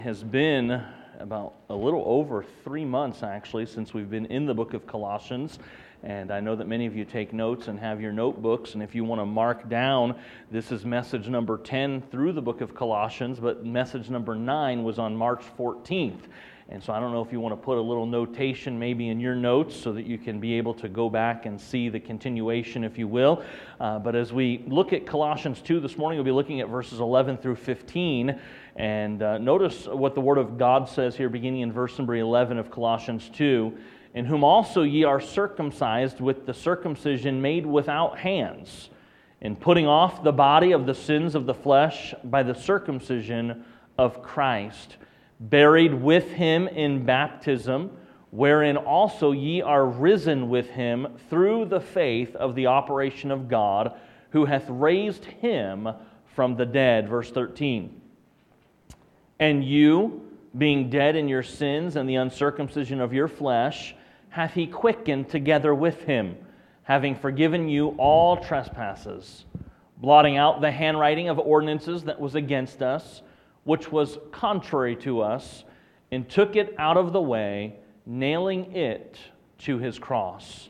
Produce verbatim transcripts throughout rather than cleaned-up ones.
Has been about a little over three months actually since we've been in the book of Colossians, and I know that many of you take notes and have your notebooks, and if you want to mark down, this is message number ten through the book of Colossians, but message number nine was on March fourteenth. And so I don't know if you want to put a little notation maybe in your notes so that you can be able to go back and see the continuation, if you will. Uh, but as we look at Colossians two this morning, we'll be looking at verses eleven through fifteen. And uh, notice what the Word of God says here, beginning in verse number eleven of Colossians two. In whom also ye are circumcised with the circumcision made without hands, in putting off the body of the sins of the flesh by the circumcision of Christ, buried with him in baptism, wherein also ye are risen with him through the faith of the operation of God, who hath raised him from the dead. Verse thirteen. And you, being dead in your sins and the uncircumcision of your flesh, hath he quickened together with him, having forgiven you all trespasses, blotting out the handwriting of ordinances that was against us, which was contrary to us, and took it out of the way, nailing it to his cross.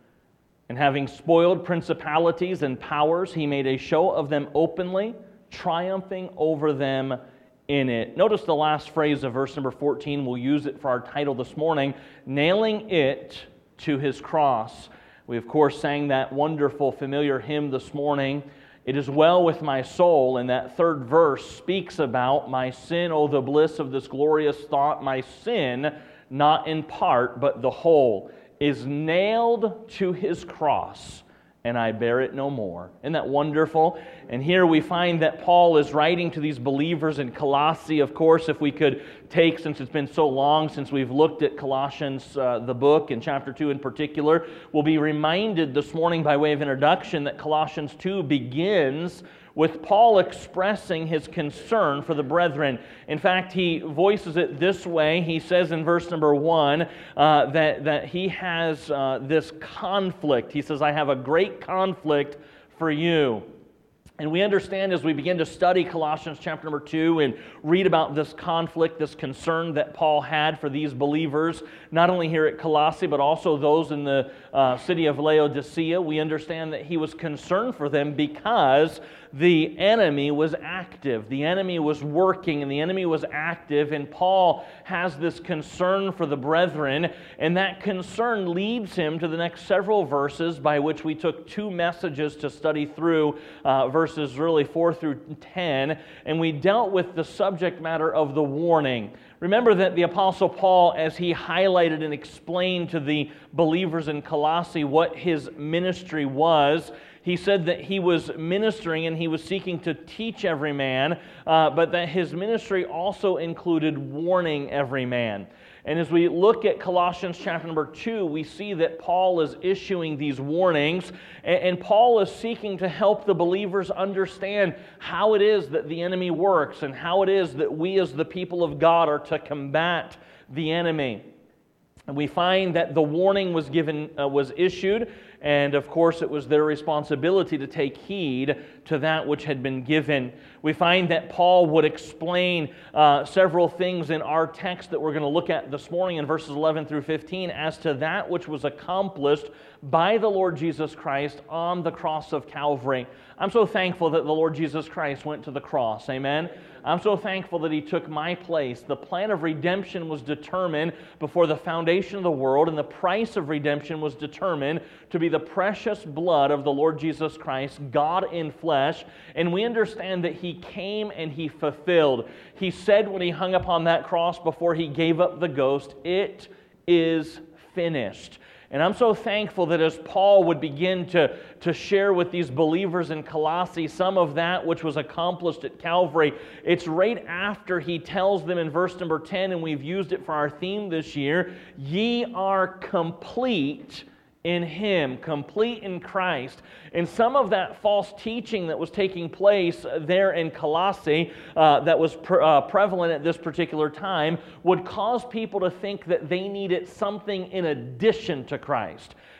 And having spoiled principalities and powers, he made a show of them openly, triumphing over them in it. Notice the last phrase of verse number fourteen. We'll use it for our title this morning, nailing it to his cross. We, of course, sang that wonderful, familiar hymn this morning, It is well with my soul, and that third verse speaks about my sin, oh, the bliss of this glorious thought, my sin, not in part, but the whole, is nailed to his cross, and I bear it no more. Isn't that wonderful? And here we find that Paul is writing to these believers in Colossae. Of course, if we could take, since it's been so long since we've looked at Colossians, uh, the book, in chapter two in particular, we'll be reminded this morning by way of introduction that Colossians two begins with Paul expressing his concern for the brethren. In fact, he voices it this way. He says in verse number one uh, that, that he has uh, this conflict. He says, I have a great conflict for you. And we understand as we begin to study Colossians chapter number two and read about this conflict, this concern that Paul had for these believers, not only here at Colossae, but also those in the uh, city of Laodicea, we understand that he was concerned for them because the enemy was active. The enemy was working and the enemy was active, and Paul has this concern for the brethren, and that concern leads him to the next several verses by which we took two messages to study through, uh, verses really four through ten, and we dealt with the subject matter of the warning. Remember that the Apostle Paul, as he highlighted and explained to the believers in Colossae what his ministry was, he said that he was ministering and he was seeking to teach every man, uh, but that his ministry also included warning every man. And as we look at Colossians chapter number two, we see that Paul is issuing these warnings, and, and Paul is seeking to help the believers understand how it is that the enemy works and how it is that we as the people of God are to combat the enemy. And we find that the warning was given, uh, was issued, and of course it was their responsibility to take heed to that which had been given. We find that Paul would explain uh, several things in our text that we're going to look at this morning in verses eleven through fifteen as to that which was accomplished by the Lord Jesus Christ on the cross of Calvary. I'm so thankful that the Lord Jesus Christ went to the cross. Amen? I'm so thankful that He took my place. The plan of redemption was determined before the foundation of the world, and the price of redemption was determined to be the precious blood of the Lord Jesus Christ, God in flesh. And we understand that He came and He fulfilled. He said when He hung upon that cross before He gave up the ghost, "It is finished." And I'm so thankful that as Paul would begin to, to share with these believers in Colossae some of that which was accomplished at Calvary, it's right after he tells them in verse number ten, and we've used it for our theme this year, ye are complete in Him, complete in Christ. And some of that false teaching that was taking place there in Colossae uh, that was pre- uh, prevalent at this particular time would cause people to think that they needed something in addition to Christ.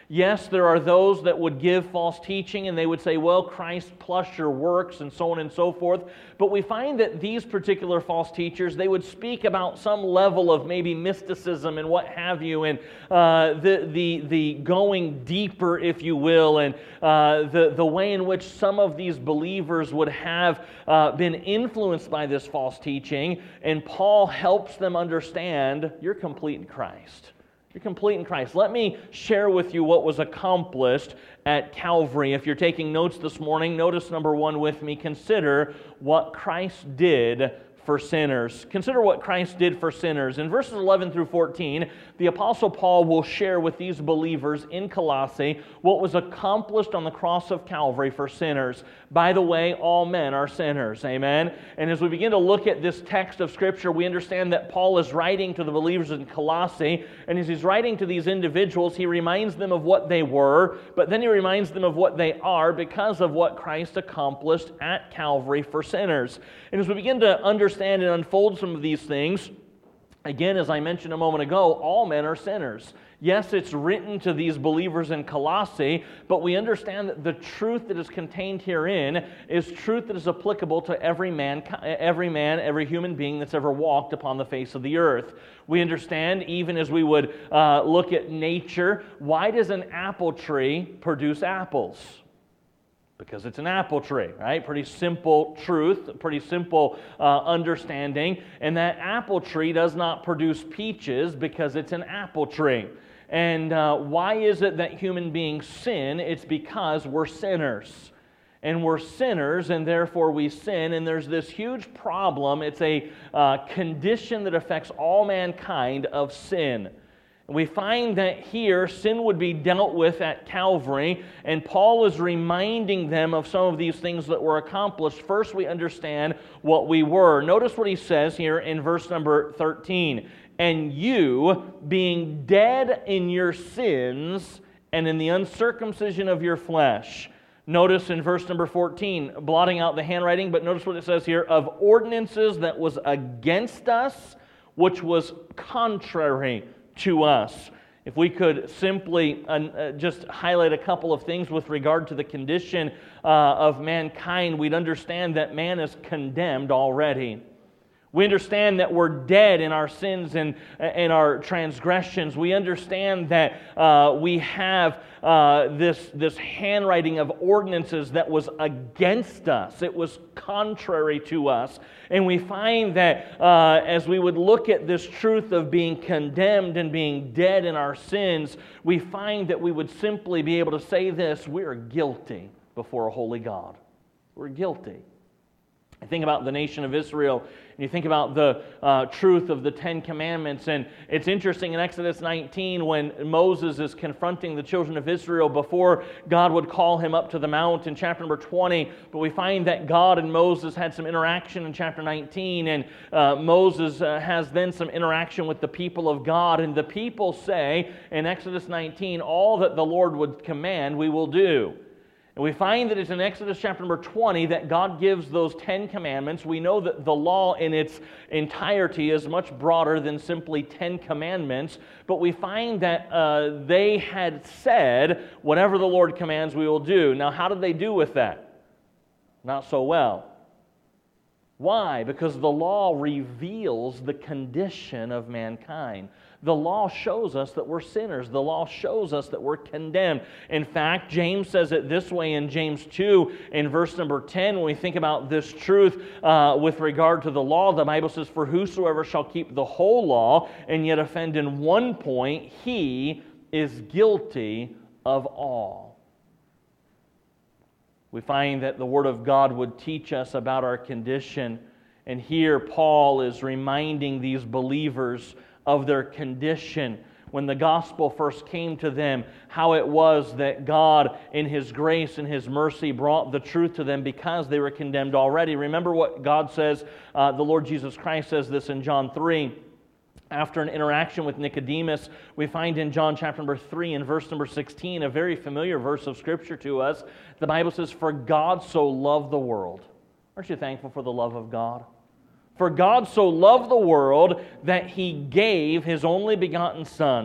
Yes, there are those that would give false teaching and they would say, well, Christ plus your works and so on and so forth. But we find that these particular false teachers, they would speak about some level of maybe mysticism and what have you, and uh, the, the, the going deeper, if you will, and uh, the, the way in which some of these believers would have uh, been influenced by this false teaching. And Paul helps them understand, you're complete in Christ. You're complete in Christ. Let me share with you what was accomplished at Calvary. If you're taking notes this morning, notice number one with me. Consider what Christ did for sinners. Consider what Christ did for sinners. In verses eleven through fourteen, the Apostle Paul will share with these believers in Colossae what was accomplished on the cross of Calvary for sinners. By the way, all men are sinners. Amen? And as we begin to look at this text of Scripture, we understand that Paul is writing to the believers in Colossae, and as he's writing to these individuals, he reminds them of what they were, but then he reminds them of what they are because of what Christ accomplished at Calvary for sinners. And as we begin to understand and unfold some of these things, again, as I mentioned a moment ago, all men are sinners. Yes, it's written to these believers in Colossae, but we understand that the truth that is contained herein is truth that is applicable to every man, every man, every human being that's ever walked upon the face of the earth. We understand, even as we would uh, look at nature, why does an apple tree produce apples? Because it's an apple tree, right? Pretty simple truth, pretty simple uh, understanding. And that apple tree does not produce peaches because it's an apple tree. And uh, why is it that human beings sin? It's because we're sinners. And we're sinners, and therefore we sin. And there's this huge problem. It's a uh, condition that affects all mankind of sin. We find that here sin would be dealt with at Calvary, and Paul is reminding them of some of these things that were accomplished. First, we understand what we were. Notice what he says here in verse number thirteen. And you, being dead in your sins and in the uncircumcision of your flesh. Notice in verse number fourteen, blotting out the handwriting, but notice what it says here, of ordinances that was against us, which was contrary to us. If we could simply uh, just highlight a couple of things with regard to the condition uh, of mankind, we'd understand that man is condemned already. We understand that we're dead in our sins and in our transgressions. We understand that uh, we have uh, this, this handwriting of ordinances that was against us. It was contrary to us. And we find that uh, as we would look at this truth of being condemned and being dead in our sins, we find that we would simply be able to say this: we are guilty before a holy God. We're guilty. I think about the nation of Israel, and you think about the uh, truth of the Ten Commandments, and it's interesting in Exodus nineteen when Moses is confronting the children of Israel before God would call him up to the mount in chapter number twenty, but we find that God and Moses had some interaction in chapter nineteen, and uh, Moses uh, has then some interaction with the people of God, and the people say in Exodus nineteen, all that the Lord would command we will do. And we find that it's in Exodus chapter number twenty that God gives those Ten Commandments. We know that the law in its entirety is much broader than simply Ten Commandments, but we find that uh, they had said, whatever the Lord commands we will do. Now, how did they do with that? Not so well. Why? Because the law reveals the condition of mankind. The law shows us that we're sinners. The law shows us that we're condemned. In fact, James says it this way in James two, in verse number ten, when we think about this truth uh, with regard to the law, the Bible says, for whosoever shall keep the whole law and yet offend in one point, he is guilty of all. We find that the Word of God would teach us about our condition. And here Paul is reminding these believers of their condition. When the gospel first came to them, how it was that God, in His grace and His mercy, brought the truth to them because they were condemned already. Remember what God says, uh, the Lord Jesus Christ says this in John three. After an interaction with Nicodemus, we find in John chapter number three and verse number sixteen, a very familiar verse of Scripture to us. The Bible says, for God so loved the world. Aren't you thankful for the love of God? For God so loved the world that He gave His only begotten Son,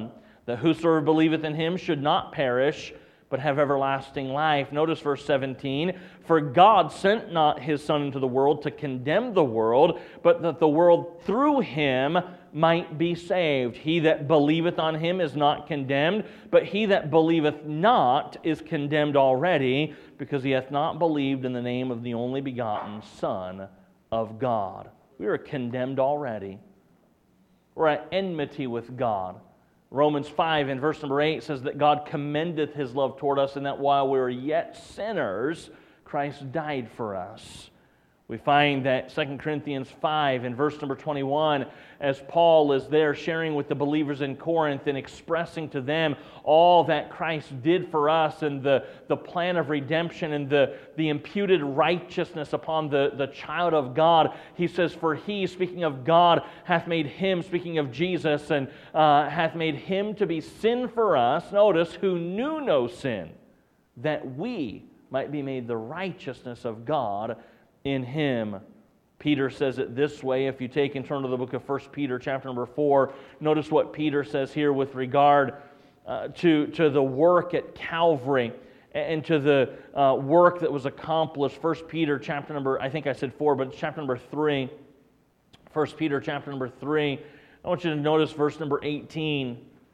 that whosoever believeth in him should not perish, but have everlasting life. Notice verse seventeen, for God sent not his Son into the world to condemn the world, but that the world through him might be saved. He that believeth on him is not condemned, but he that believeth not is condemned already, because he hath not believed in the name of the only begotten Son of God. We are condemned already. We're at enmity with God. Romans five and verse number eight says that God commendeth his love toward us, and that while we were yet sinners, Christ died for us. We find that Second Corinthians five and verse number twenty-one, as Paul is there sharing with the believers in Corinth and expressing to them all that Christ did for us and the, the plan of redemption and the, the imputed righteousness upon the, the child of God. He says, for he, speaking of God, hath made him, speaking of Jesus, and uh, hath made him to be sin for us, notice, who knew no sin, that we might be made the righteousness of God in him. Peter says it this way. If you take and turn to the book of First Peter chapter number four, notice what Peter says here with regard uh, to, to the work at Calvary and to the uh, work that was accomplished. First Peter chapter number, I think I said four, but it's chapter number three. First Peter chapter number three. I want you to notice verse number eighteen.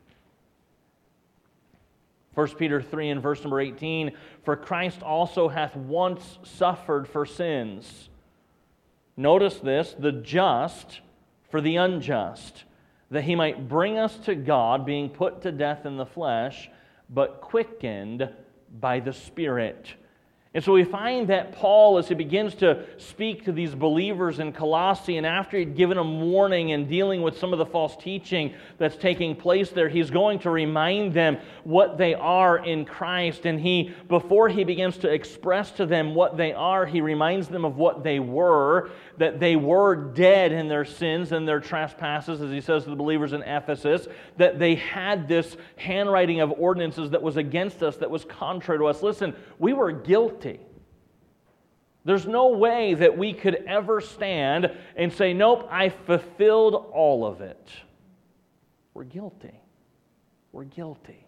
First Peter three and verse number eighteen, for Christ also hath once suffered for sins. Notice this, the just for the unjust, that he might bring us to God, being put to death in the flesh, but quickened by the Spirit. And so we find that Paul, as he begins to speak to these believers in Colossae, and after he'd given them warning and dealing with some of the false teaching that's taking place there, he's going to remind them what they are in Christ. And he, before he begins to express to them what they are, he reminds them of what they were, that they were dead in their sins and their trespasses, as he says to the believers in Ephesus, that they had this handwriting of ordinances that was against us, that was contrary to us. Listen, we were guilty. There's no way that we could ever stand and say, nope, I fulfilled all of it. We're guilty. We're guilty.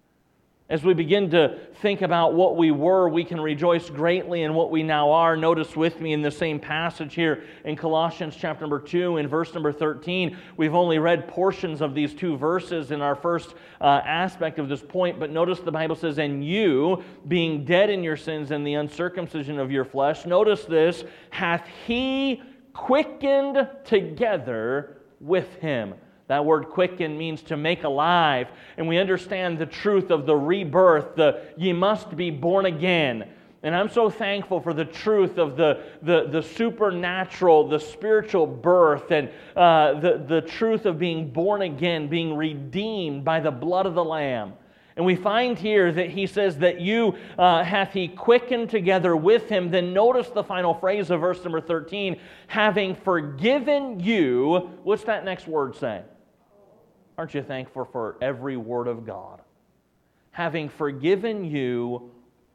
As we begin to think about what we were, we can rejoice greatly in what we now are. Notice with me in the same passage here in Colossians chapter number two and verse number thirteen. We've only read portions of these two verses in our first uh, aspect of this point, but notice the Bible says, and you, being dead in your sins and the uncircumcision of your flesh, notice this, hath he quickened together with him. That word quicken means to make alive. And we understand the truth of the rebirth, the ye must be born again. And I'm so thankful for the truth of the, the, the supernatural, the spiritual birth, and uh, the, the truth of being born again, being redeemed by the blood of the Lamb. And we find here that he says that you uh, hath he quickened together with him. Then notice the final phrase of verse number thirteen, having forgiven you. What's that next word say? Aren't you thankful for every word of God? Having forgiven you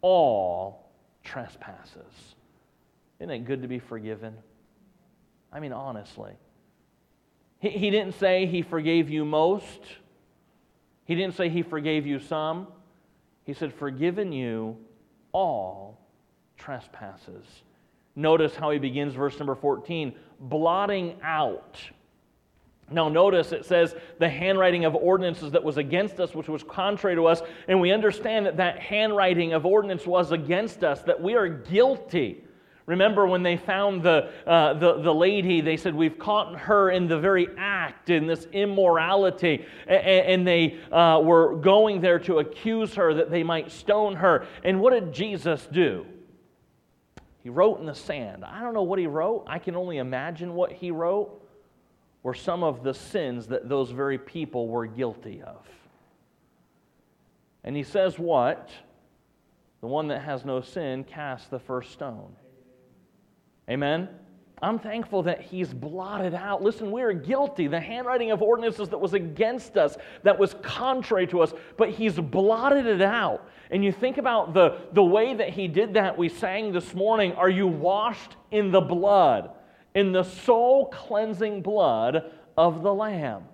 all trespasses. Isn't it good to be forgiven? I mean, honestly. He, he didn't say he forgave you most. He didn't say he forgave you some. He said, forgiven you all trespasses. Notice how he begins verse number fourteen, blotting out. Now notice it says the handwriting of ordinances that was against us, which was contrary to us, and we understand that that handwriting of ordinance was against us, that we are guilty. Remember when they found the, uh, the, the lady, they said, we've caught her in the very act, in this immorality, and, and they uh, were going there to accuse her that they might stone her. And what did Jesus do? He wrote in the sand. I don't know what he wrote. I can only imagine what he wrote were some of the sins that those very people were guilty of. And he says what? The one that has no sin casts the first stone. Amen? I'm thankful that he's blotted out. Listen, we are guilty. The handwriting of ordinances that was against us, that was contrary to us, but he's blotted it out. And you think about the, the way that he did that. We sang this morning, are you washed in the blood? In the soul-cleansing blood of the Lamb.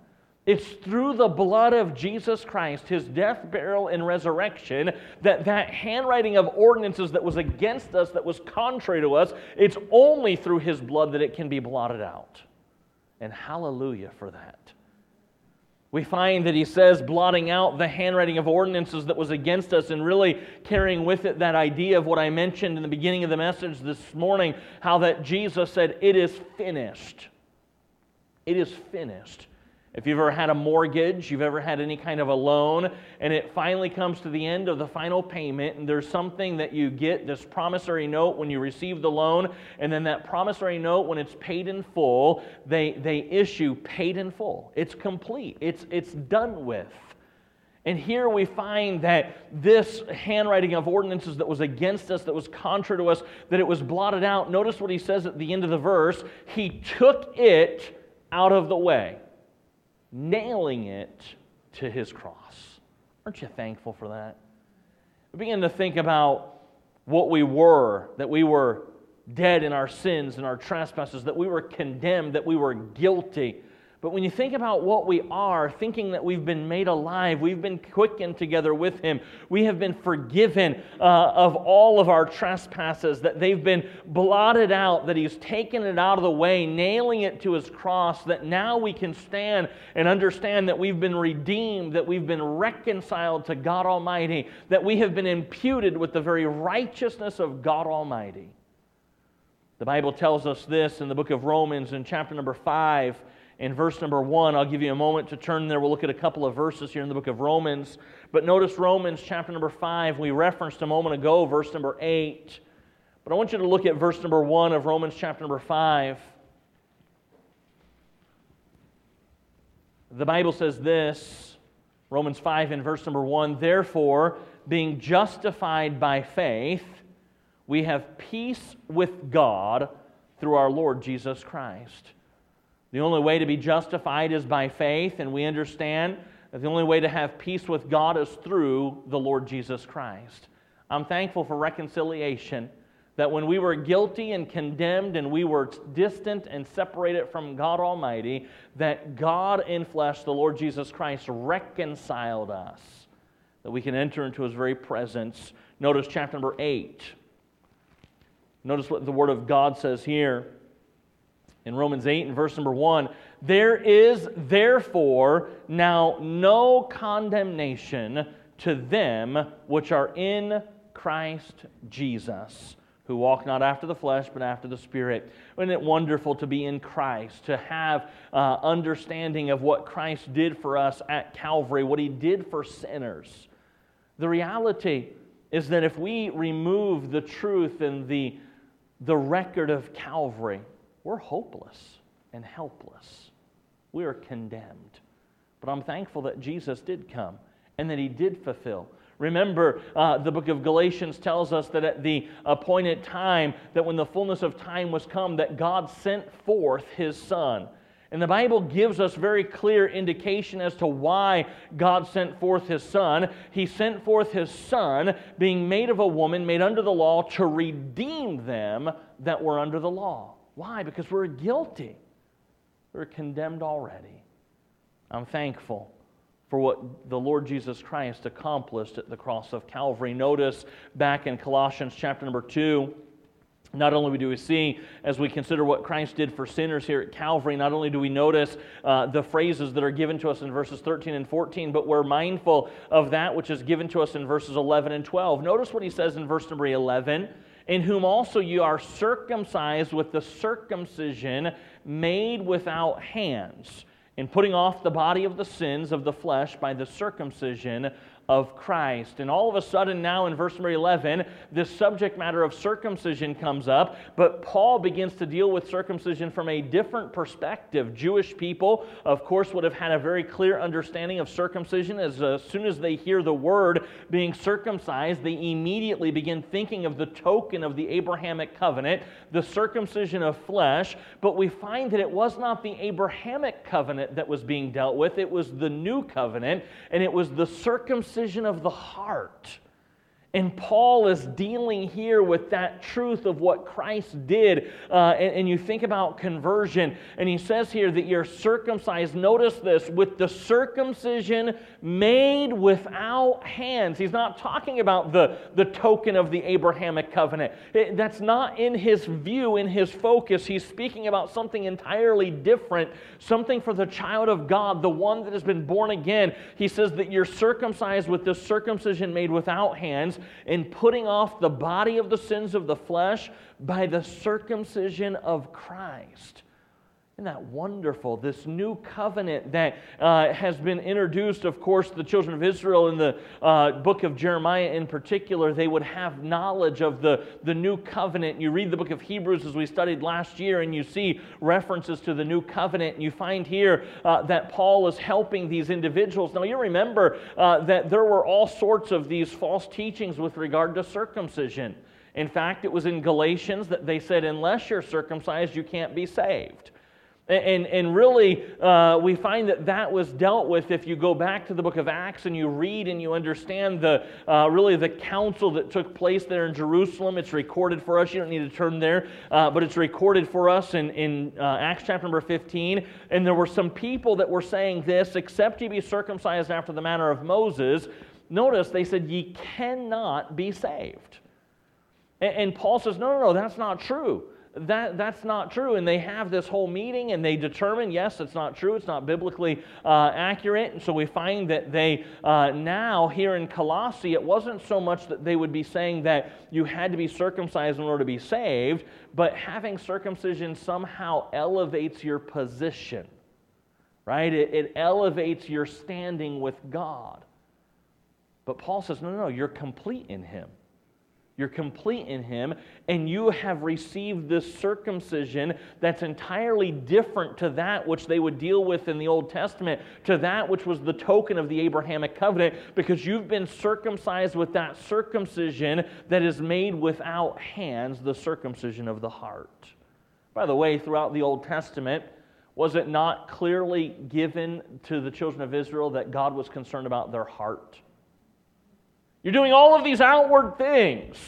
It's through the blood of Jesus Christ, His death, burial, and resurrection, that that handwriting of ordinances that was against us, that was contrary to us, it's only through His blood that it can be blotted out. And hallelujah for that. We find that He says, blotting out the handwriting of ordinances that was against us, and really carrying with it that idea of what I mentioned in the beginning of the message this morning, how that Jesus said, it is finished. It is finished. If you've ever had a mortgage, you've ever had any kind of a loan, and it finally comes to the end of the final payment, and there's something that you get, this promissory note when you receive the loan, and then that promissory note, when it's paid in full, they, they issue paid in full. It's complete. It's, it's done with. And here we find that this handwriting of ordinances that was against us, that was contrary to us, that it was blotted out. Notice what he says at the end of the verse. He took it out of the way, nailing it to His cross. Aren't you thankful for that? We begin to think about what we were, that we were dead in our sins and our trespasses, that we were condemned, that we were guilty. But when you think about what we are, thinking that we've been made alive, we've been quickened together with Him, we have been forgiven uh, of all of our trespasses, that they've been blotted out, that He's taken it out of the way, nailing it to His cross, that now we can stand and understand that we've been redeemed, that we've been reconciled to God Almighty, that we have been imputed with the very righteousness of God Almighty. The Bible tells us this in the book of Romans in chapter number five, in verse number one. I'll give you a moment to turn there. We'll look at a couple of verses here in the book of Romans. But notice Romans chapter number five. We referenced a moment ago verse number eight. But I want you to look at verse number one of Romans chapter number five. The Bible says this, Romans five in verse number one, therefore, being justified by faith, we have peace with God through our Lord Jesus Christ. The only way to be justified is by faith, and we understand that the only way to have peace with God is through the Lord Jesus Christ. I'm thankful for reconciliation, that when we were guilty and condemned and we were distant and separated from God Almighty, that God in flesh, the Lord Jesus Christ, reconciled us, that we can enter into His very presence. Notice chapter number eight. Notice what the Word of God says here. In Romans eight and verse number one, there is therefore now no condemnation to them which are in Christ Jesus, who walk not after the flesh, but after the Spirit. Isn't it wonderful to be in Christ, to have uh, understanding of what Christ did for us at Calvary, what He did for sinners? The reality is that if we remove the truth and the, the record of Calvary, we're hopeless and helpless. We are condemned. But I'm thankful that Jesus did come and that He did fulfill. Remember, uh, the book of Galatians tells us that at the appointed time, that when the fullness of time was come, that God sent forth His Son. And the Bible gives us very clear indication as to why God sent forth His Son. He sent forth His Son, being made of a woman, made under the law, to redeem them that were under the law. Why? Because we're guilty. We're condemned already. I'm thankful for what the Lord Jesus Christ accomplished at the cross of Calvary. Notice back in Colossians chapter number two, not only do we see, as we consider what Christ did for sinners here at Calvary, not only do we notice uh, the phrases that are given to us in verses thirteen and fourteen, but we're mindful of that which is given to us in verses eleven and twelve. Notice what he says in verse number eleven, in whom also you are circumcised with the circumcision made without hands, in putting off the body of the sins of the flesh by the circumcision of Christ. And all of a sudden now in verse number eleven, this subject matter of circumcision comes up, but Paul begins to deal with circumcision from a different perspective. Jewish people, of course, would have had a very clear understanding of circumcision. As uh, soon as they hear the word being circumcised, they immediately begin thinking of the token of the Abrahamic covenant, the circumcision of flesh. But we find that it was not the Abrahamic covenant that was being dealt with, it was the new covenant, and it was the circumcision of the heart. And Paul is dealing here with that truth of what Christ did. Uh, and, and you think about conversion, and he says here that you're circumcised, notice this, with the circumcision made without hands. He's not talking about the, the token of the Abrahamic covenant. It, that's not in his view, in his focus. He's speaking about something entirely different, something for the child of God, the one that has been born again. He says that you're circumcised with the circumcision made without hands, and putting off the body of the sins of the flesh by the circumcision of Christ. Isn't that wonderful? This new covenant that uh, has been introduced, of course, the children of Israel in the uh, book of Jeremiah in particular, they would have knowledge of the, the new covenant. You read the book of Hebrews as we studied last year, and you see references to the new covenant, and you find here uh, that Paul is helping these individuals. Now, you remember uh, that there were all sorts of these false teachings with regard to circumcision. In fact, it was in Galatians that they said, unless you're circumcised, you can't be saved. And, and really, uh, we find that that was dealt with if you go back to the book of Acts and you read and you understand the uh, really the council that took place there in Jerusalem. It's recorded for us. You don't need to turn there, uh, but it's recorded for us in, in uh, Acts chapter number fifteen. And there were some people that were saying this, except ye be circumcised after the manner of Moses. Notice they said, ye cannot be saved. And, and Paul says, no, no, no, that's not true. That, that's not true. And they have this whole meeting and they determine, yes, it's not true. It's not biblically uh, accurate. And so we find that they uh, now here in Colossae, it wasn't so much that they would be saying that you had to be circumcised in order to be saved, but having circumcision somehow elevates your position, right? It, it elevates your standing with God. But Paul says, no, no, no, you're complete in Him. You're complete in Him, and you have received this circumcision that's entirely different to that which they would deal with in the Old Testament, to that which was the token of the Abrahamic covenant, because you've been circumcised with that circumcision that is made without hands, the circumcision of the heart. By the way, throughout the Old Testament, was it not clearly given to the children of Israel that God was concerned about their heart? You're doing all of these outward things.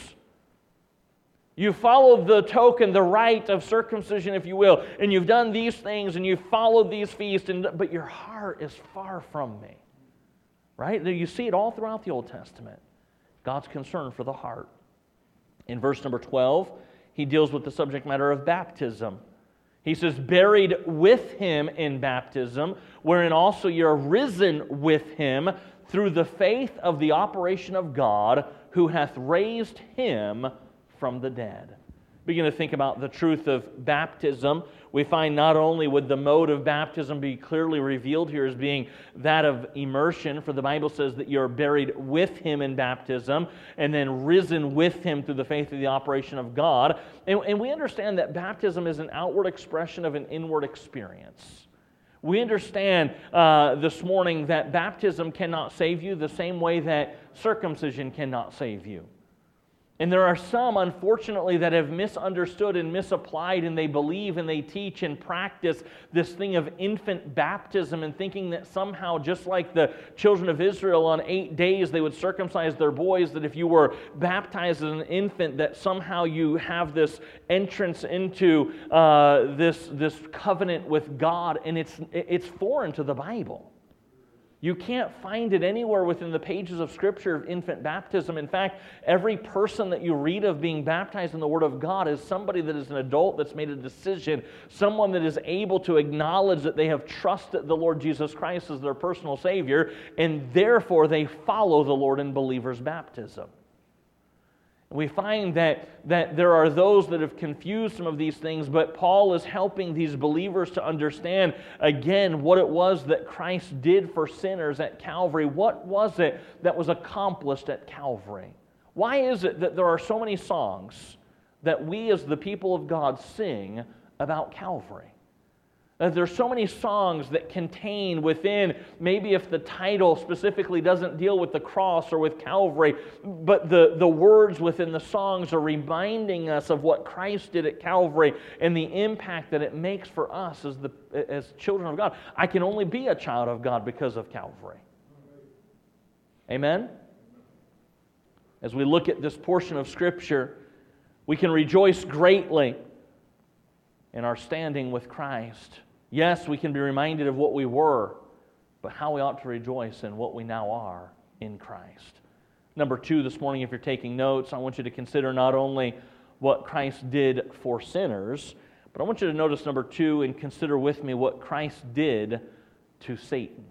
You followed the token, the rite of circumcision, if you will, and you've done these things and you've followed these feasts, and, but your heart is far from me. Right? You see it all throughout the Old Testament. God's concern for the heart. In verse number twelve, he deals with the subject matter of baptism. He says, buried with Him in baptism, wherein also you're risen with Him through the faith of the operation of God, who hath raised Him from the dead. Begin to think about the truth of baptism. We find not only would the mode of baptism be clearly revealed here as being that of immersion, for the Bible says that you're buried with Him in baptism and then risen with Him through the faith of the operation of God. And, and we understand that baptism is an outward expression of an inward experience. We understand uh, this morning that baptism cannot save you the same way that circumcision cannot save you. And there are some, unfortunately, that have misunderstood and misapplied, and they believe and they teach and practice this thing of infant baptism, and thinking that somehow, just like the children of Israel on eight days, they would circumcise their boys, that if you were baptized as an infant, that somehow you have this entrance into uh, this, this covenant with God, and it's, it's foreign to the Bible. You can't find it anywhere within the pages of Scripture of infant baptism. In fact, every person that you read of being baptized in the Word of God is somebody that is an adult that's made a decision, someone that is able to acknowledge that they have trusted the Lord Jesus Christ as their personal Savior, and therefore they follow the Lord in believers' baptism. We find that, that there are those that have confused some of these things, but Paul is helping these believers to understand again what it was that Christ did for sinners at Calvary. What was it that was accomplished at Calvary? Why is it that there are so many songs that we as the people of God sing about Calvary? There's so many songs that contain within, maybe if the title specifically doesn't deal with the cross or with Calvary, but the, the words within the songs are reminding us of what Christ did at Calvary and the impact that it makes for us as, the, as children of God. I can only be a child of God because of Calvary. Amen? As we look at this portion of Scripture, we can rejoice greatly in our standing with Christ. Yes, we can be reminded of what we were, but how we ought to rejoice in what we now are in Christ. Number two, this morning, if you're taking notes, I want you to consider not only what Christ did for sinners, but I want you to notice number two and consider with me what Christ did to Satan.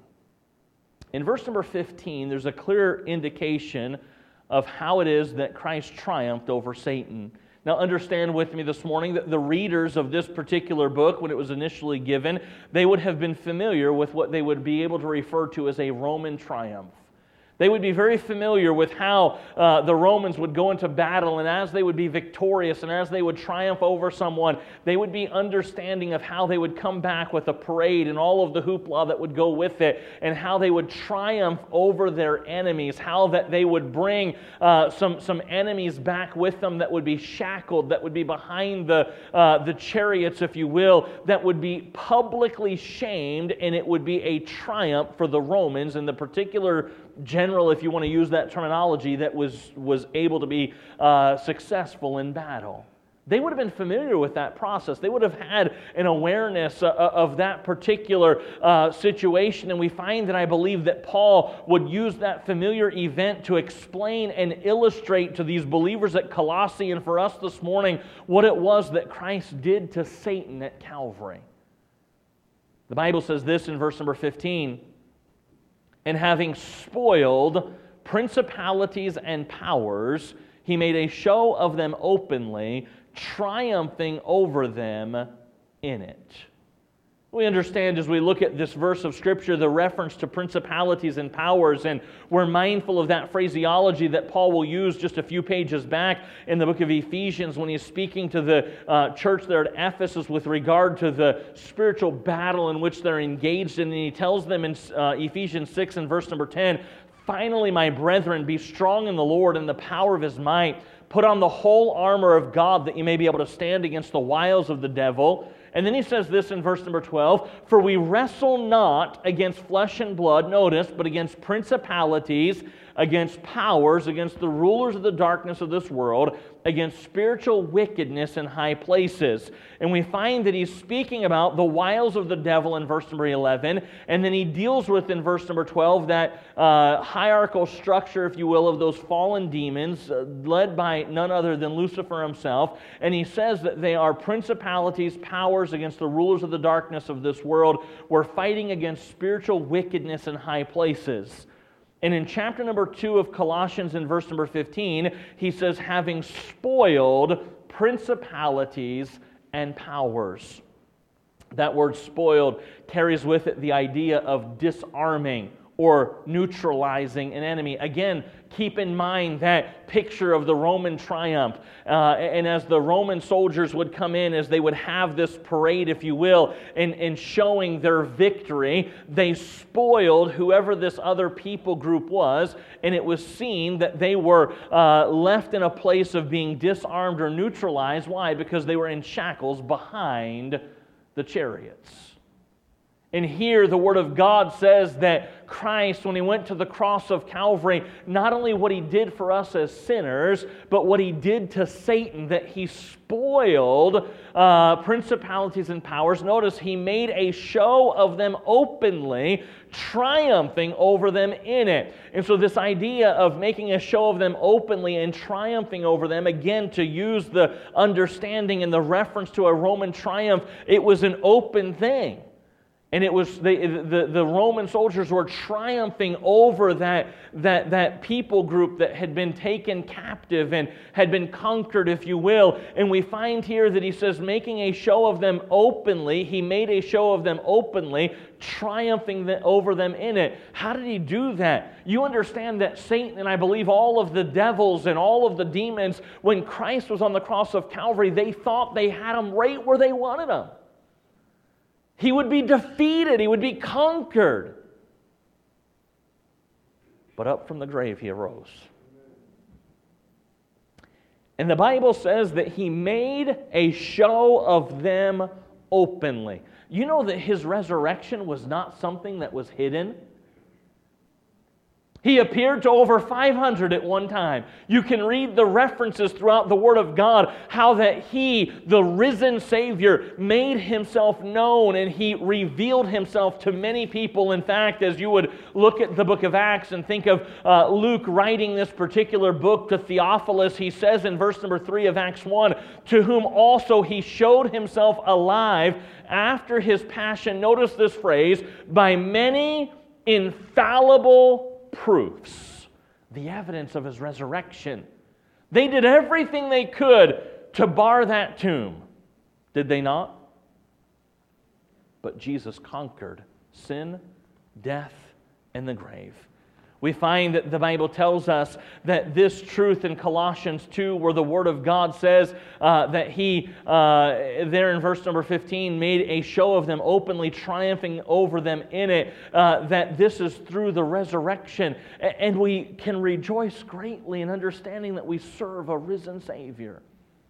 In verse number fifteen, there's a clear indication of how it is that Christ triumphed over Satan. Now understand with me this morning that the readers of this particular book, when it was initially given, they would have been familiar with what they would be able to refer to as a Roman triumph. They would be very familiar with how uh, the Romans would go into battle, and as they would be victorious and as they would triumph over someone, they would be understanding of how they would come back with a parade and all of the hoopla that would go with it, and how they would triumph over their enemies, how that they would bring uh, some, some enemies back with them that would be shackled, that would be behind the, uh, the chariots, if you will, that would be publicly shamed, and it would be a triumph for the Romans in the particular general, if you want to use that terminology, that was, was able to be uh, successful in battle. They would have been familiar with that process. They would have had an awareness uh, of that particular uh, situation, and we find that I believe that Paul would use that familiar event to explain and illustrate to these believers at Colossae and for us this morning what it was that Christ did to Satan at Calvary. The Bible says this in verse number fifteen, "And having spoiled principalities and powers, he made a show of them openly, triumphing over them in it." We understand as we look at this verse of Scripture the reference to principalities and powers, and we're mindful of that phraseology that Paul will use just a few pages back in the book of Ephesians when he's speaking to the uh, church there at Ephesus with regard to the spiritual battle in which they're engaged in. And he tells them in uh, Ephesians six and verse number ten, "Finally, my brethren, be strong in the Lord and the power of His might. Put on the whole armor of God that you may be able to stand against the wiles of the devil." And then he says this in verse number twelve, "For we wrestle not against flesh and blood," notice, "but against principalities, against powers, against the rulers of the darkness of this world, against spiritual wickedness in high places." And we find that he's speaking about the wiles of the devil in verse number eleven, and then he deals with in verse number twelve that uh, hierarchical structure, if you will, of those fallen demons, uh, led by none other than Lucifer himself. And he says that they are principalities, powers against the rulers of the darkness of this world. We're fighting against spiritual wickedness in high places. And in chapter number two of Colossians in verse number fifteen, he says, "having spoiled principalities and powers." That word spoiled carries with it the idea of disarming or neutralizing an enemy. Again, keep in mind that picture of the Roman triumph. Uh, and as the Roman soldiers would come in, as they would have this parade, if you will, in, in showing their victory, they spoiled whoever this other people group was, and it was seen that they were uh, left in a place of being disarmed or neutralized. Why? Because they were in shackles behind the chariots. And here the Word of God says that Christ, when He went to the cross of Calvary, not only what He did for us as sinners, but what He did to Satan, that He spoiled uh, principalities and powers. Notice, He made a show of them openly, triumphing over them in it. And so this idea of making a show of them openly and triumphing over them, again, to use the understanding and the reference to a Roman triumph, it was an open thing. And it was the, the, the Roman soldiers were triumphing over that, that, that people group that had been taken captive and had been conquered, if you will. And we find here that he says, making a show of them openly, he made a show of them openly, triumphing over them in it. How did he do that? You understand that Satan, and I believe all of the devils and all of the demons, when Christ was on the cross of Calvary, they thought they had him right where they wanted him. He would be defeated. He would be conquered. But up from the grave he arose. And the Bible says that he made a show of them openly. You know that his resurrection was not something that was hidden. He appeared to over five hundred at one time. You can read the references throughout the Word of God, how that He, the risen Savior, made Himself known and He revealed Himself to many people. In fact, as you would look at the book of Acts and think of uh, Luke writing this particular book to Theophilus, he says in verse number three of Acts one, to whom also He showed Himself alive after His passion, notice this phrase, by many infallible proofs, the evidence of His resurrection. They did everything they could to bar that tomb. Did they not? But Jesus conquered sin, death, and the grave. We find that the Bible tells us that this truth in Colossians two, where the Word of God says uh, that He, uh, there in verse number fifteen, made a show of them openly, triumphing over them in it, uh, that this is through the resurrection. And we can rejoice greatly in understanding that we serve a risen Savior.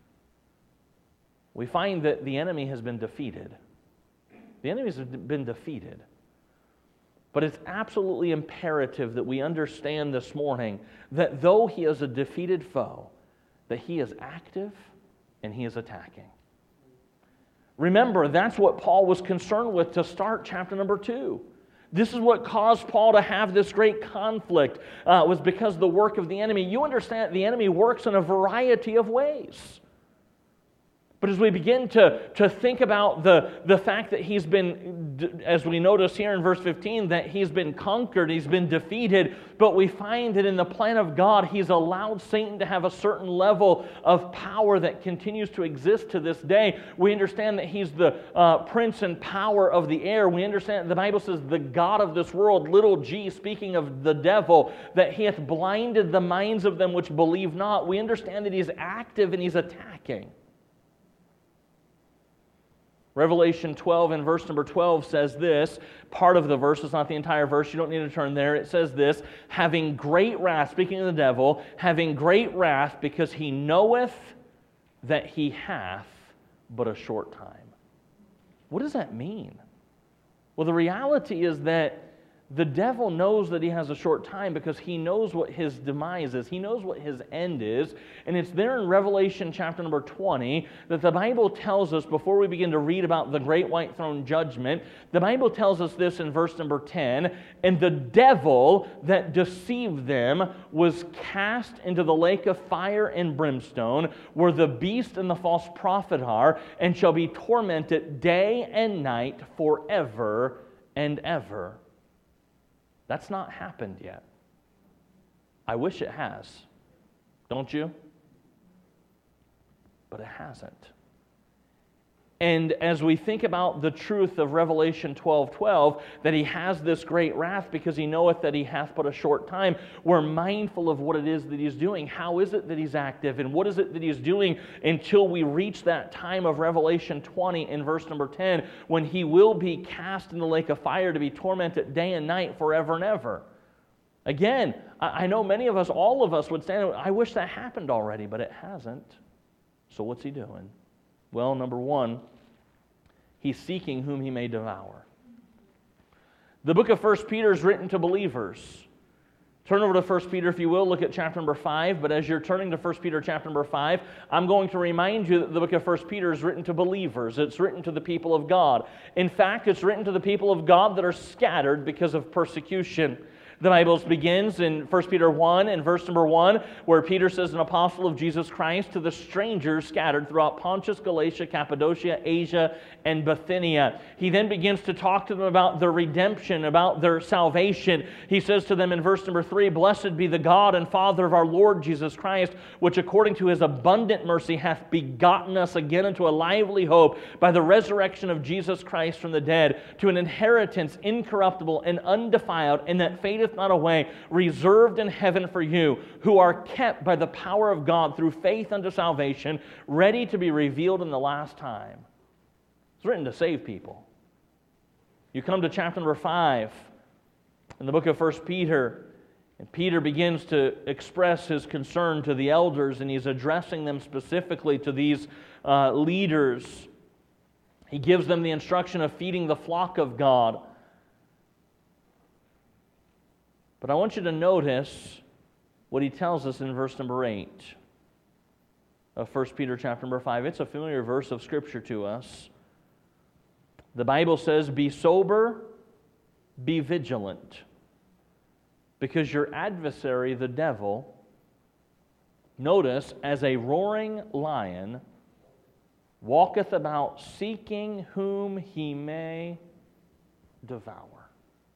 We find that the enemy has been defeated. The enemy has been defeated. But it's absolutely imperative that we understand this morning that though he is a defeated foe, that he is active and he is attacking. Remember, that's what Paul was concerned with to start chapter number two. This is what caused Paul to have this great conflict, uh, was because of the work of the enemy. You understand the enemy works in a variety of ways. But as we begin to, to think about the, the fact that he's been, as we notice here in verse fifteen, that he's been conquered, he's been defeated, but we find that in the plan of God, He's allowed Satan to have a certain level of power that continues to exist to this day. We understand that he's the uh, prince and power of the air. We understand, the Bible says, the God of this world, little g, speaking of the devil, that he hath blinded the minds of them which believe not. We understand that he's active and he's attacking. Revelation twelve and verse number twelve says this, part of the verse, it's not the entire verse, you don't need to turn there. It says this, having great wrath, speaking of the devil, having great wrath because he knoweth that he hath but a short time. What does that mean? Well, the reality is that the devil knows that he has a short time because he knows what his demise is. He knows what his end is. And it's there in Revelation chapter number twenty that the Bible tells us, before we begin to read about the great white throne judgment, the Bible tells us this in verse number ten, and the devil that deceived them was cast into the lake of fire and brimstone, where the beast and the false prophet are, and shall be tormented day and night forever and ever. That's not happened yet. I wish it has. Don't you? But it hasn't. And as we think about the truth of Revelation twelve twelve, that he has this great wrath because he knoweth that he hath but a short time, we're mindful of what it is that he's doing. How is it that he's active? And what is it that he's doing until we reach that time of Revelation twenty in verse number ten, when he will be cast in the lake of fire to be tormented day and night forever and ever. Again, I know many of us, all of us would stand, I wish that happened already, but it hasn't. So what's he doing? Well, number one, he's seeking whom he may devour. The book of First Peter is written to believers. Turn over to First Peter, if you will. Look at chapter number five. But as you're turning to First Peter chapter number five, I'm going to remind you that the book of First Peter is written to believers. It's written to the people of God. In fact, it's written to the people of God that are scattered because of persecution. The Bible begins in First Peter one and verse number one, where Peter says, an apostle of Jesus Christ to the strangers scattered throughout Pontus, Galatia, Cappadocia, Asia, and Bithynia. He then begins to talk to them about their redemption, about their salvation. He says to them in verse number three, blessed be the God and Father of our Lord Jesus Christ, which according to His abundant mercy hath begotten us again into a lively hope by the resurrection of Jesus Christ from the dead, to an inheritance incorruptible and undefiled, and that fadeth not away, reserved in heaven for you, who are kept by the power of God through faith unto salvation, ready to be revealed in the last time. It's written to save people. You come to chapter number five in the book of First Peter, and Peter begins to express his concern to the elders, and he's addressing them specifically to these uh, leaders. He gives them the instruction of feeding the flock of God. But I want you to notice what he tells us in verse number eight of First Peter chapter number five. It's a familiar verse of Scripture to us. The Bible says, "Be sober, be vigilant, because your adversary, the devil," notice, "as a roaring lion, walketh about seeking whom he may devour."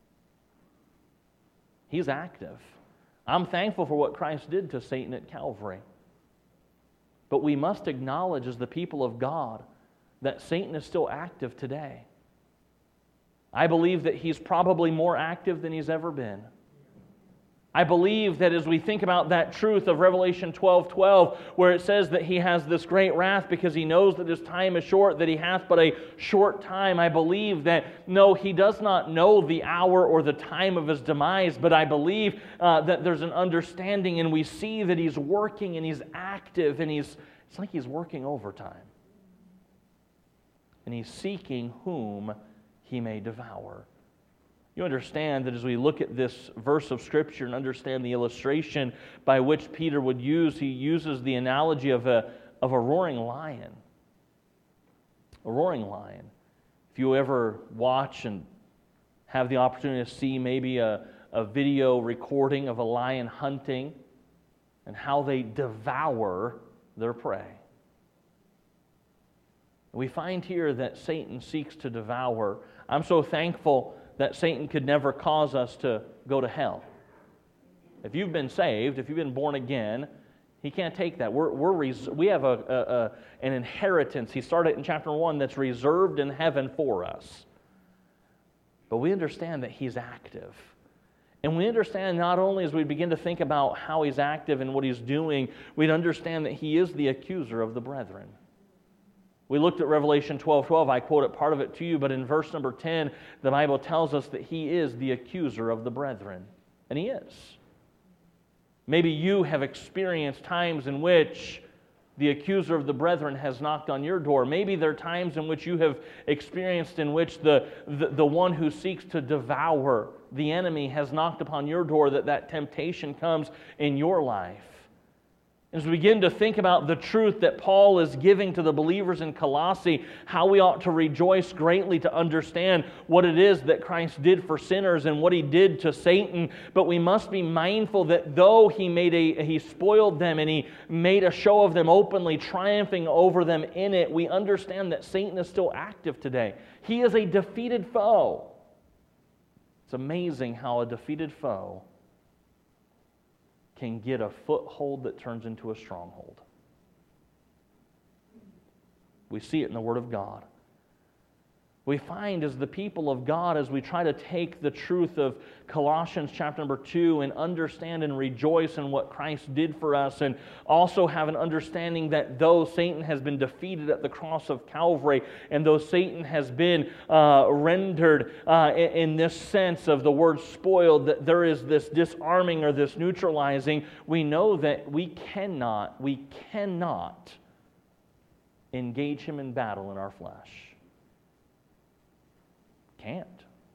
He's active. I'm thankful for what Christ did to Satan at Calvary. But we must acknowledge as the people of God that Satan is still active today. I believe that he's probably more active than he's ever been. I believe that as we think about that truth of Revelation twelve twelve, where it says that he has this great wrath because he knows that his time is short, that he hath but a short time, I believe that, no, he does not know the hour or the time of his demise, but I believe uh, that there's an understanding, and we see that he's working and he's active, and he's it's like he's working overtime. And he's seeking whom he may devour. You understand that as we look at this verse of Scripture and understand the illustration by which Peter would use, he uses the analogy of a, of a roaring lion. A roaring lion. If you ever watch and have the opportunity to see maybe a, a video recording of a lion hunting and how they devour their prey. We find here that Satan seeks to devour. I'm so thankful that Satan could never cause us to go to hell. If you've been saved, if you've been born again, he can't take that. We're, we're res- we have a, a, a, an inheritance. He started in chapter one that's reserved in heaven for us. But we understand that he's active. And we understand not only as we begin to think about how he's active and what he's doing, we'd understand that he is the accuser of the brethren. We looked at Revelation twelve twelve. I quoted part of it to you, but in verse number ten, the Bible tells us that he is the accuser of the brethren. And he is. Maybe you have experienced times in which the accuser of the brethren has knocked on your door. Maybe there are times in which you have experienced in which the, the, the one who seeks to devour the enemy has knocked upon your door, that that temptation comes in your life. As we begin to think about the truth that Paul is giving to the believers in Colossae, how we ought to rejoice greatly to understand what it is that Christ did for sinners and what he did to Satan. But we must be mindful that though he made a he spoiled them and he made a show of them openly, triumphing over them in it, we understand that Satan is still active today. He is a defeated foe. It's amazing how a defeated foe can get a foothold that turns into a stronghold. We see it in the Word of God. We find as the people of God, as we try to take the truth of Colossians chapter number two and understand and rejoice in what Christ did for us, and also have an understanding that though Satan has been defeated at the cross of Calvary, and though Satan has been uh, rendered uh, in, in this sense of the word spoiled, that there is this disarming or this neutralizing, we know that we cannot, we cannot engage him in battle in our flesh. Can't.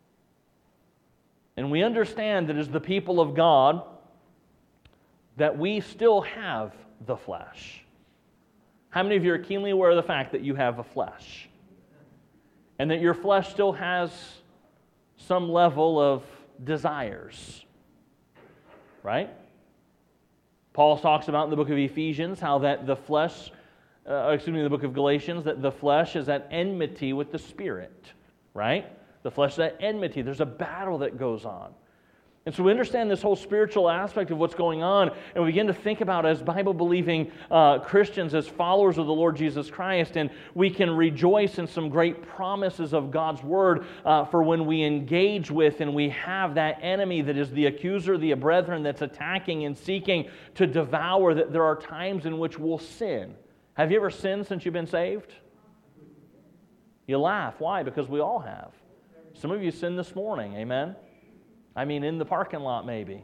And we understand that as the people of God, that we still have the flesh. How many of you are keenly aware of the fact that you have a flesh? And that your flesh still has some level of desires. Right? Paul talks about in the book of Ephesians how that the flesh, uh, excuse me, in the book of Galatians, that the flesh is at enmity with the Spirit. Right? The flesh is at enmity. There's a battle that goes on. And so we understand this whole spiritual aspect of what's going on, and we begin to think about as Bible-believing uh, Christians, as followers of the Lord Jesus Christ, and we can rejoice in some great promises of God's Word uh, for when we engage with and we have that enemy that is the accuser, the brethren that's attacking and seeking to devour, that there are times in which we'll sin. Have you ever sinned since you've been saved? You laugh. Why? Because we all have. Some of you sinned this morning, amen? I mean, in the parking lot, maybe.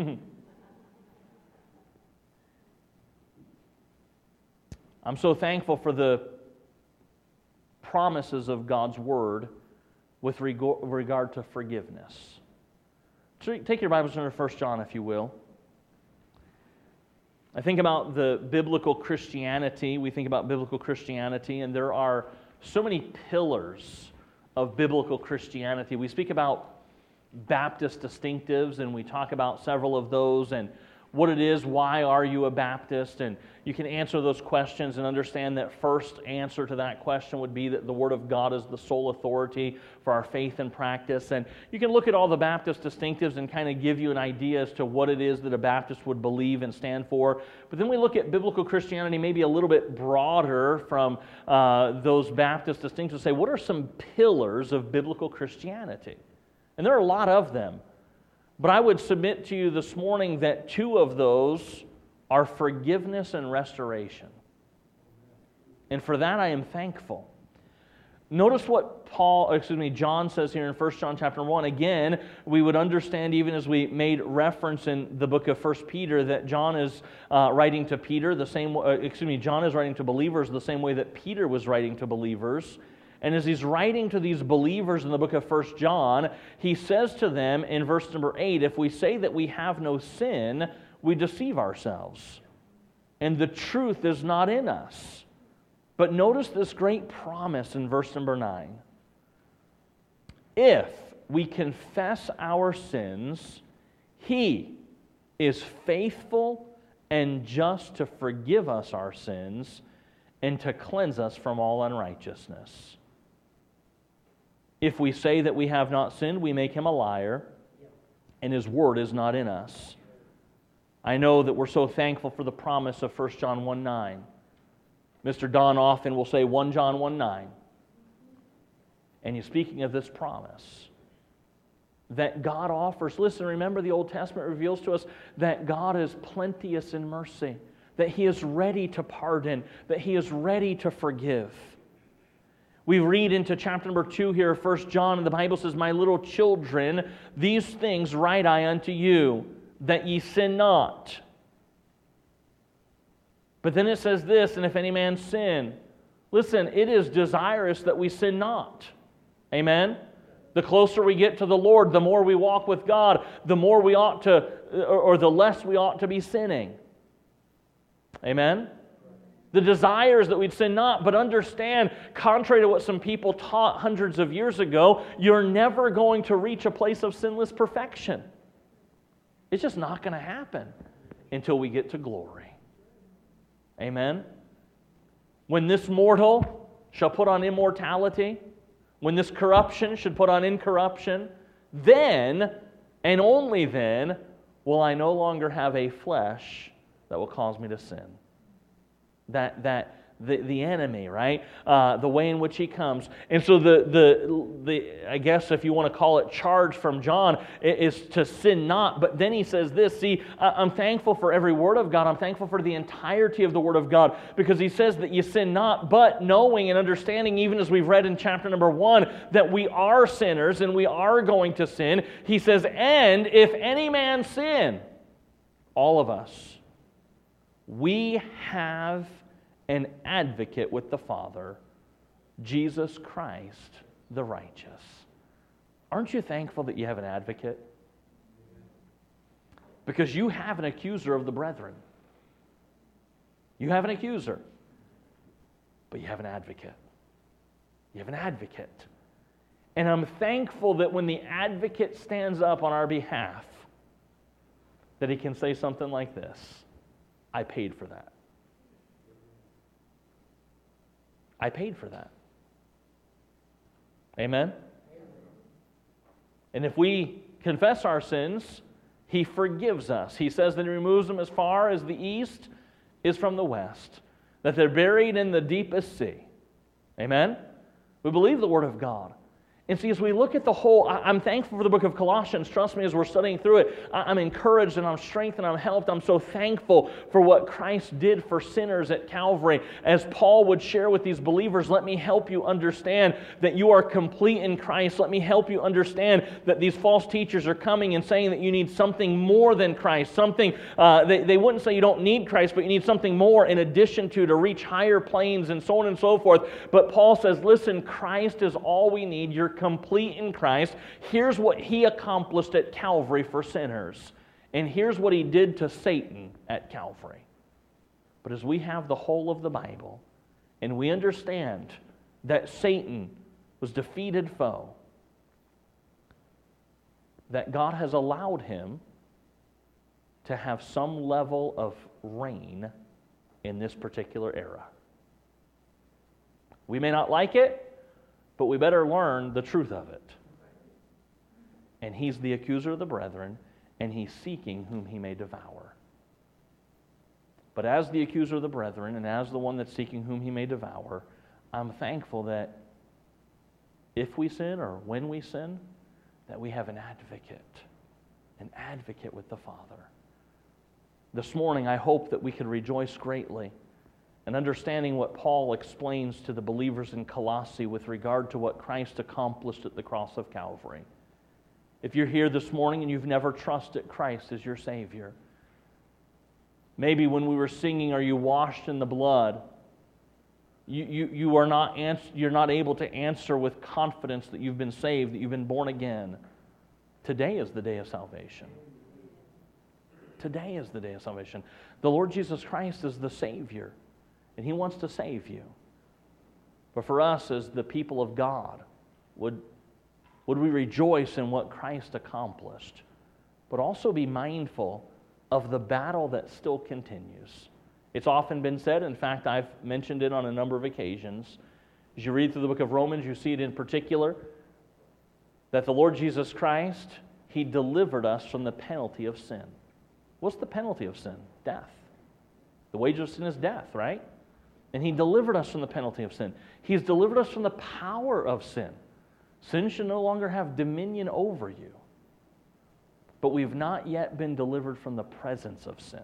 I'm so thankful for the promises of God's Word with regard to forgiveness. Take your Bibles to First John, if you will. I think about the biblical Christianity. We think about biblical Christianity, and there are so many pillars of biblical Christianity. We speak about Baptist distinctives, and we talk about several of those, and what it is, why are you a Baptist? And you can answer those questions and understand that first answer to that question would be that the Word of God is the sole authority for our faith and practice. And you can look at all the Baptist distinctives and kind of give you an idea as to what it is that a Baptist would believe and stand for. But then we look at biblical Christianity maybe a little bit broader from uh, those Baptist distinctives and say, what are some pillars of biblical Christianity? And there are a lot of them. But I would submit to you this morning that two of those are forgiveness and restoration. And for that I am thankful. Notice what Paul, excuse me, John says here in First John chapter one. Again, we would understand even as we made reference in the book of First Peter that John is uh, writing to Peter the same uh, excuse me, John is writing to believers the same way that Peter was writing to believers. And as he's writing to these believers in the book of First John, he says to them in verse number eight, if we say that we have no sin, we deceive ourselves, and the truth is not in us. But notice this great promise in verse number nine. If we confess our sins, He is faithful and just to forgive us our sins and to cleanse us from all unrighteousness. If we say that we have not sinned, we make Him a liar, and His word is not in us. I know that we're so thankful for the promise of First John one nine. Mister Don often will say First John one nine. And he's speaking of this promise that God offers. Listen, remember the Old Testament reveals to us that God is plenteous in mercy, that He is ready to pardon, that He is ready to forgive. We read into chapter number two here of First John, and the Bible says, my little children, these things write I unto you, that ye sin not. But then it says this, and if any man sin, listen, it is desirous that we sin not. Amen? The closer we get to the Lord, the more we walk with God, the more we ought to, or, or the less we ought to be sinning. Amen? The desire is that we'd sin not, but understand, contrary to what some people taught hundreds of years ago, you're never going to reach a place of sinless perfection. It's just not going to happen until we get to glory. Amen? When this mortal shall put on immortality, when this corruption should put on incorruption, then, and only then, will I no longer have a flesh that will cause me to sin. That that the, the enemy, right? Uh, the way in which he comes. And so the the the I guess if you want to call it charge from John is to sin not. But then he says this, see, I'm thankful for every word of God. I'm thankful for the entirety of the Word of God, because he says that you sin not, but knowing and understanding, even as we've read in chapter number one, that we are sinners and we are going to sin. He says, and if any man sin, all of us, we have an advocate with the Father, Jesus Christ, the righteous. Aren't you thankful that you have an advocate? Because you have an accuser of the brethren. You have an accuser, but you have an advocate. You have an advocate. And I'm thankful that when the advocate stands up on our behalf, that he can say something like this, I paid for that. I paid for that. Amen? And if we confess our sins, He forgives us. He says that He removes them as far as the east is from the west, that they're buried in the deepest sea. Amen? We believe the Word of God. And see, as we look at the whole, I'm thankful for the book of Colossians. Trust me, as we're studying through it, I'm encouraged and I'm strengthened and I'm helped. I'm so thankful for what Christ did for sinners at Calvary. As Paul would share with these believers, let me help you understand that you are complete in Christ. Let me help you understand that these false teachers are coming and saying that you need something more than Christ. Something, uh, they, they wouldn't say you don't need Christ, but you need something more in addition to, to reach higher planes and so on and so forth. But Paul says, listen, Christ is all we need. You're complete in Christ. Here's what He accomplished at Calvary for sinners. And here's what He did to Satan at Calvary. But as we have the whole of the Bible, and we understand that Satan was defeated foe, that God has allowed him to have some level of reign in this particular era. We may not like it, but we better learn the truth of it. And he's the accuser of the brethren, and he's seeking whom he may devour. But as the accuser of the brethren, and as the one that's seeking whom he may devour, I'm thankful that if we sin or when we sin, that we have an advocate, an advocate with the Father. This morning, I hope that we can rejoice greatly in understanding what Paul explains to the believers in Colossae with regard to what Christ accomplished at the cross of Calvary. If you're here this morning and you've never trusted Christ as your Savior, maybe when we were singing, "Are you washed in the blood?" You, you, you are not ans- you're not able to answer with confidence that you've been saved, that you've been born again. Today is the day of salvation. Today is the day of salvation. The Lord Jesus Christ is the Savior, and He wants to save you. But for us as the people of God, would, would we rejoice in what Christ accomplished, but also be mindful of the battle that still continues. It's often been said, in fact, I've mentioned it on a number of occasions. As you read through the book of Romans, you see it in particular, that the Lord Jesus Christ, He delivered us from the penalty of sin. What's the penalty of sin? Death. The wages of sin is death, right? And He delivered us from the penalty of sin. He's delivered us from the power of sin. Sin should no longer have dominion over you. But we've not yet been delivered from the presence of sin.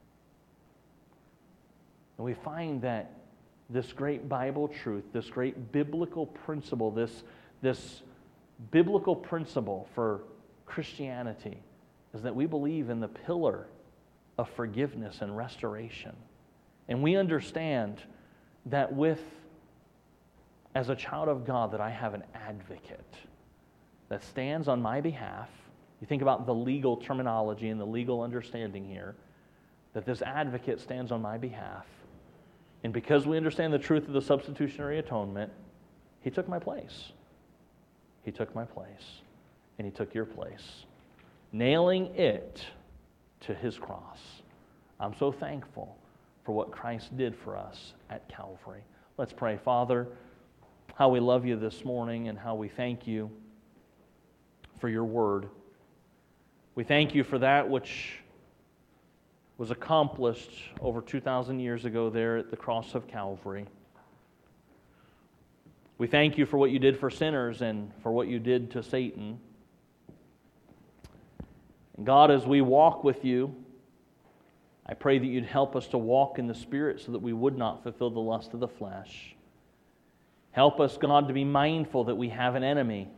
And we find that this great Bible truth, this great biblical principle, this, this biblical principle for Christianity is that we believe in the pillar of forgiveness and restoration. And we understand that with, as a child of God, that I have an advocate that stands on my behalf. You think about the legal terminology and the legal understanding here, that this advocate stands on my behalf. And because we understand the truth of the substitutionary atonement, He took my place. He took my place. And He took your place, nailing it to His cross. I'm so thankful for what Christ did for us at Calvary. Let's pray. Father, how we love You this morning and how we thank You for Your word. We thank You for that which was accomplished over two thousand years ago there at the cross of Calvary. We thank You for what You did for sinners and for what You did to Satan. And God, as we walk with You, I pray that You'd help us to walk in the Spirit so that we would not fulfill the lust of the flesh. Help us, God, to be mindful that we have an enemy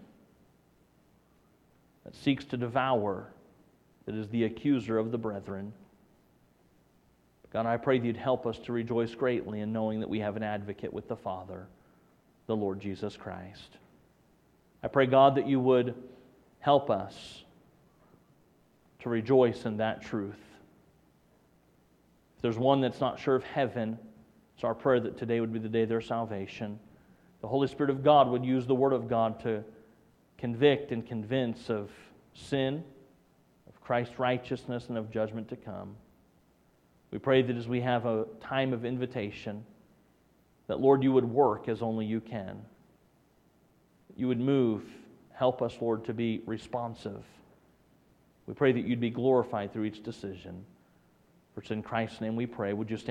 that seeks to devour, that is the accuser of the brethren. God, I pray that You'd help us to rejoice greatly in knowing that we have an advocate with the Father, the Lord Jesus Christ. I pray, God, that You would help us to rejoice in that truth. If there's one that's not sure of heaven, it's our prayer that today would be the day of their salvation. The Holy Spirit of God would use the Word of God to convict and convince of sin, of Christ's righteousness, and of judgment to come. We pray that as we have a time of invitation, that, Lord, You would work as only You can. You would move. Help us, Lord, to be responsive. We pray that You'd be glorified through each decision. For it's in Christ's name we pray. Would you stand?